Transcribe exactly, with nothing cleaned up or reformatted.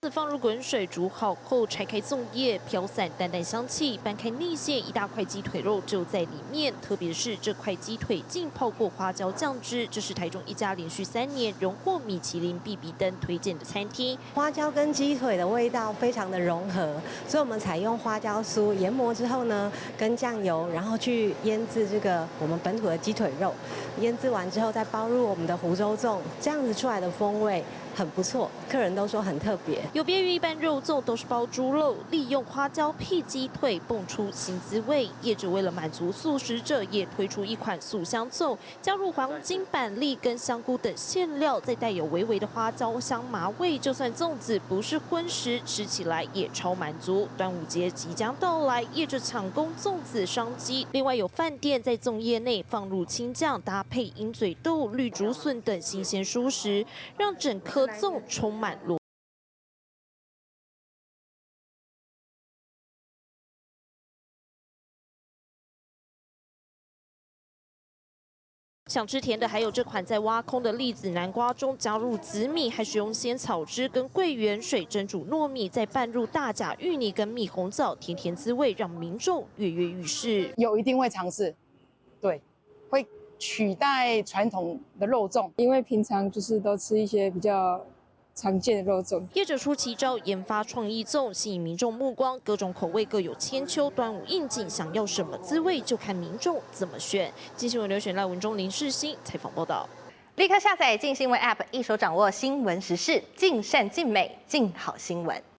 放入滚水煮好后，拆开粽叶，飘散淡淡香气，掰开内馅，一大块鸡腿肉就在里面。特别是这块鸡腿浸泡过花椒酱汁，这是台中一家连续三年荣获米其林必比登推荐的餐厅。 花椒跟鸡腿的味道非常的融合，所以我们采用花椒酥研磨之后呢，跟酱油，然后去腌制这个我们本土的鸡腿肉。腌制完之后再包入我们的湖州粽，这样子出来的风味很不错，客人都说很特别。 有别于一般肉粽都是包猪肉，利用花椒配鸡腿，蹦出新滋味。业者为了满足素食者，也推出一款素香粽，加入黄金板栗跟香菇等馅料，再带有微微的花椒香麻味。就算粽子不是荤食，吃起来也超满足。端午节即将到来，业者抢攻粽子商机。另外有饭店在粽叶内放入青酱，搭配鹰嘴豆、绿竹笋等新鲜蔬食，让整颗粽充满萝。想吃甜的，还有这款在挖空的栗子南瓜中加入紫米，还使用仙草汁跟桂圆水蒸煮糯米，再拌入大甲芋泥跟蜜红枣，甜甜滋味让民众跃跃欲试。 有一定会尝试，对，会取代传统的肉粽， 因为平常就是都吃一些比较常见的肉粽。 业者出奇招，研发创意粽，吸引民众目光。各种口味各有千秋，端午应景，想要什么滋味就看民众怎么选。金新闻刘选赖文中林世新采访报道。 立刻下载镜新闻 App， 一手掌握新闻时事，尽善尽美，尽好新闻。